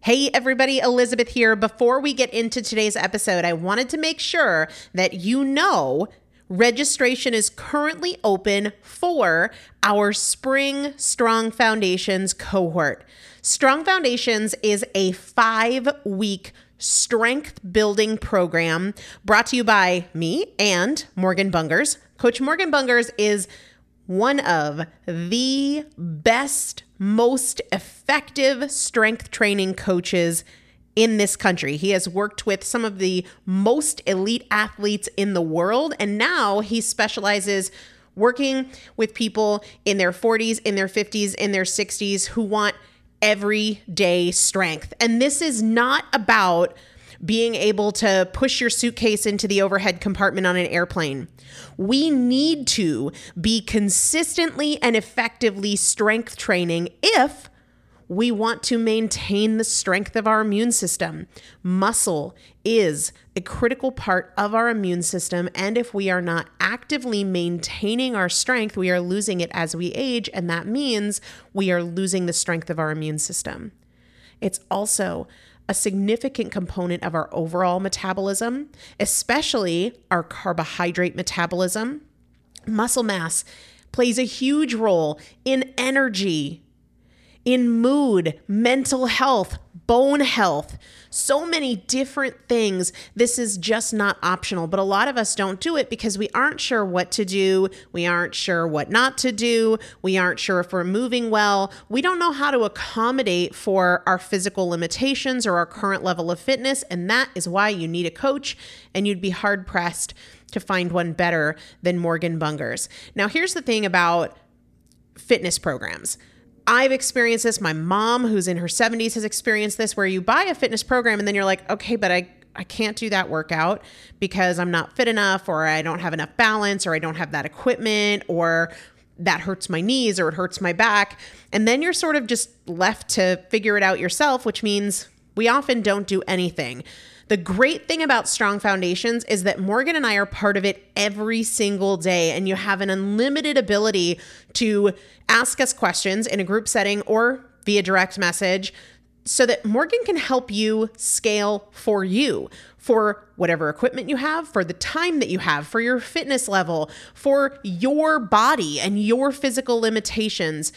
Hey everybody, Elizabeth here. Before we get into today's episode, I wanted to make sure that you know registration is currently open for our Spring Strong Foundations cohort. Strong Foundations is a 5-week strength building program brought to you by me and Morgan Bungers. Coach Morgan Bungers is one of the best, most effective strength training coaches in this country. He has worked with some of the most elite athletes in the world, and now he specializes working with people in their 40s, in their 50s, in their 60s who want everyday strength. And this is not about being able to push your suitcase into the overhead compartment on an airplane. We need to be consistently and effectively strength training if we want to maintain the strength of our immune system. Muscle is a critical part of our immune system, and if we are not actively maintaining our strength, we are losing it as we age, and that means we are losing the strength of our immune system. It's also a significant component of our overall metabolism, especially our carbohydrate metabolism. Muscle mass plays a huge role in energy, in mood, mental health, bone health, so many different things. This is just not optional, but a lot of us don't do it because we aren't sure what to do. We aren't sure what not to do. We aren't sure if we're moving well. We don't know how to accommodate for our physical limitations or our current level of fitness, and that is why you need a coach, and you'd be hard-pressed to find one better than Morgan Bungers. Now, here's the thing about fitness programs. I've experienced this. My mom, who's in her 70s, has experienced this, where you buy a fitness program and then you're like, okay, but I can't do that workout because I'm not fit enough, or I don't have enough balance, or I don't have that equipment, or that hurts my knees, or it hurts my back. And then you're sort of just left to figure it out yourself, which means we often don't do anything. The great thing about Strong Foundations is that Morgan and I are part of it every single day, and you have an unlimited ability to ask us questions in a group setting or via direct message so that Morgan can help you scale for you, for whatever equipment you have, for the time that you have, for your fitness level, for your body and your physical limitations.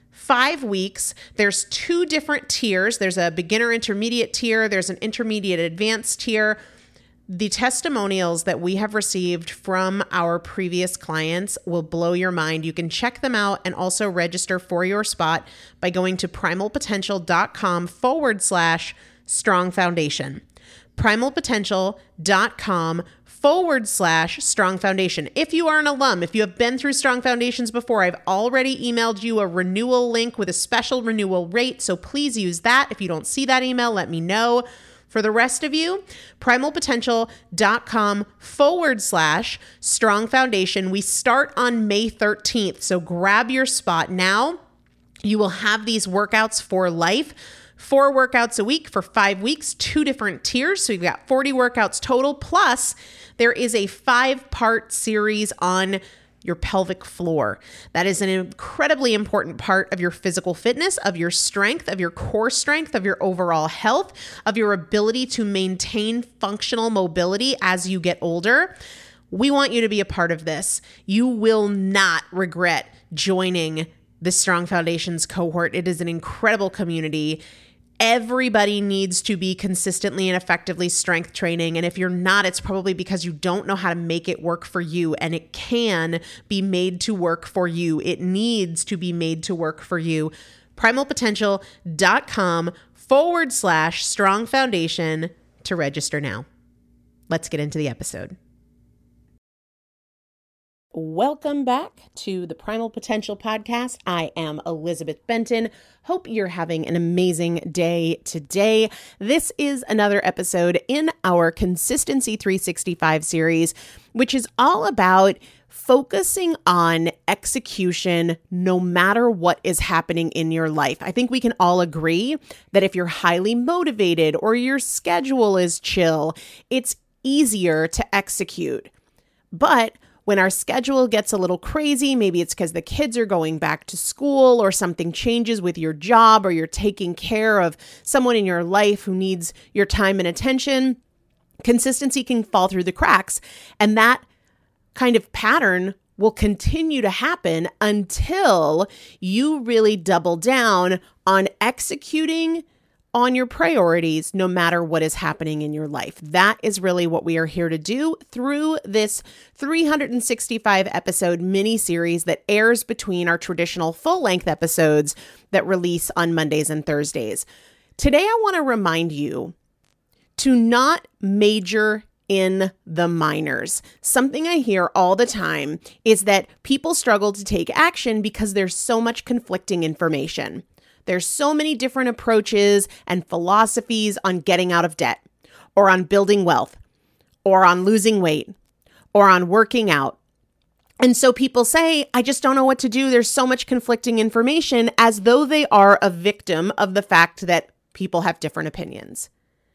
5 weeks, there's 2 different tiers. There's a beginner intermediate tier. There's an intermediate advanced tier. The testimonials that we have received from our previous clients will blow your mind. You can check them out and also register for your spot by going to primalpotential.com/strong foundation. primalpotential.com/strong foundation. If you are an alum, if you have been through Strong Foundations before, I've already emailed you a renewal link with a special renewal rate, so please use that. If you don't see that email, let me know. For the rest of you, primalpotential.com/strong foundation. We start on May 13th, so grab your spot now. You will have these workouts for life. 4 workouts a week for 5 weeks, 2 different tiers. So you've got 40 workouts total. Plus, there is a 5-part series on your pelvic floor. That is an incredibly important part of your physical fitness, of your strength, of your core strength, of your overall health, of your ability to maintain functional mobility as you get older. We want you to be a part of this. You will not regret joining the Strong Foundations cohort. It is an incredible community. Everybody needs to be consistently and effectively strength training. And if you're not, it's probably because you don't know how to make it work for you. And it can be made to work for you. It needs to be made to work for you. primalpotential.com/strong foundation to register now. Let's get into the episode. Welcome back to the Primal Potential Podcast. I am Elizabeth Benton. Hope you're having an amazing day today. This is another episode in our Consistency 365 series, which is all about focusing on execution no matter what is happening in your life. I think we can all agree that if you're highly motivated or your schedule is chill, it's easier to execute. But When our schedule gets a little crazy, maybe it's because the kids are going back to school or something changes with your job or you're taking care of someone in your life who needs your time and attention, consistency can fall through the cracks. And that kind of pattern will continue to happen until you really double down on executing on your priorities, no matter what is happening in your life. That is really what we are here to do through this 365 episode mini series that airs between our traditional full length episodes that release on Mondays and Thursdays. Today, I want to remind you to not major in the minors. Something I hear all the time is that people struggle to take action because there's so much conflicting information. There's so many different approaches and philosophies on getting out of debt, or on building wealth, or on losing weight, or on working out. And so people say, I just don't know what to do. There's so much conflicting information, as though they are a victim of the fact that people have different opinions.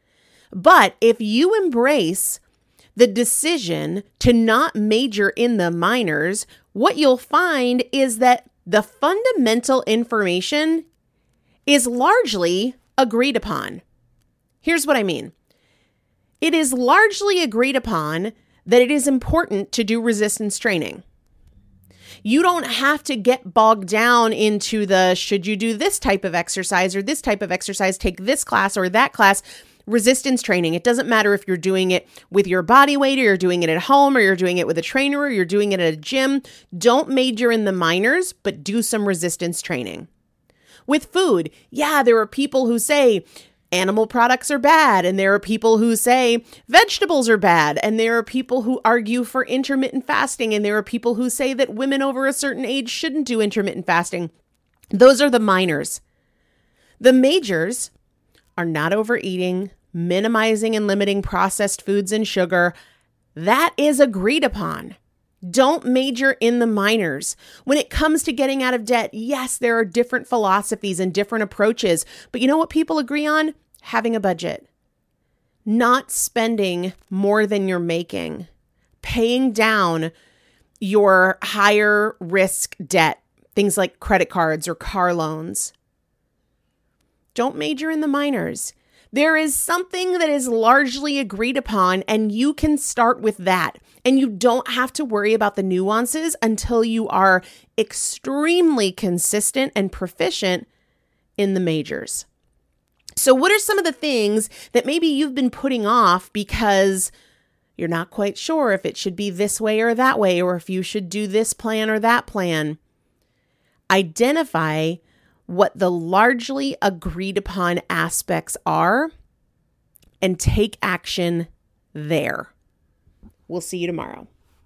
But if you embrace the decision to not major in the minors, what you'll find is that the fundamental information is largely agreed upon. Here's what I mean. It is largely agreed upon that it is important to do resistance training. You don't have to get bogged down into the, should you do this type of exercise or this type of exercise, take this class or that class. Resistance training. It doesn't matter if you're doing it with your body weight or you're doing it at home or you're doing it with a trainer or you're doing it at a gym. Don't major in the minors, but do some resistance training. With food, yeah, there are people who say animal products are bad, and there are people who say vegetables are bad, and there are people who argue for intermittent fasting, and there are people who say that women over a certain age shouldn't do intermittent fasting. Those are the minors. The majors are not overeating, minimizing and limiting processed foods and sugar. That is agreed upon. Don't major in the minors. When it comes to getting out of debt, yes, there are different philosophies and different approaches, but you know what people agree on? Having a budget, not spending more than you're making, paying down your higher risk debt, things like credit cards or car loans. Don't major in the minors. There is something that is largely agreed upon, and you can start with that. And you don't have to worry about the nuances until you are extremely consistent and proficient in the majors. So what are some of the things that maybe you've been putting off because you're not quite sure if it should be this way or that way, or if you should do this plan or that plan? Identify what the largely agreed upon aspects are and take action there. We'll see you tomorrow.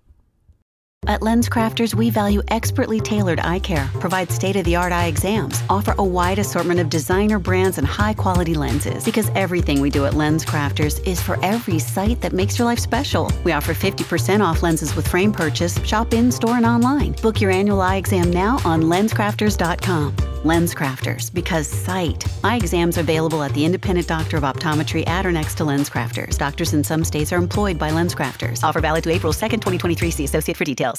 At LensCrafters, we value expertly tailored eye care, provide state-of-the-art eye exams, offer a wide assortment of designer brands and high-quality lenses. Because everything we do at LensCrafters is for every sight that makes your life special. We offer 50% off lenses with frame purchase, shop in-store and online. Book your annual eye exam now on LensCrafters.com. LensCrafters, because sight. Eye exams are available at the independent doctor of optometry at or next to LensCrafters. Doctors in some states are employed by LensCrafters. Offer valid to April 2nd, 2023. See associate for details.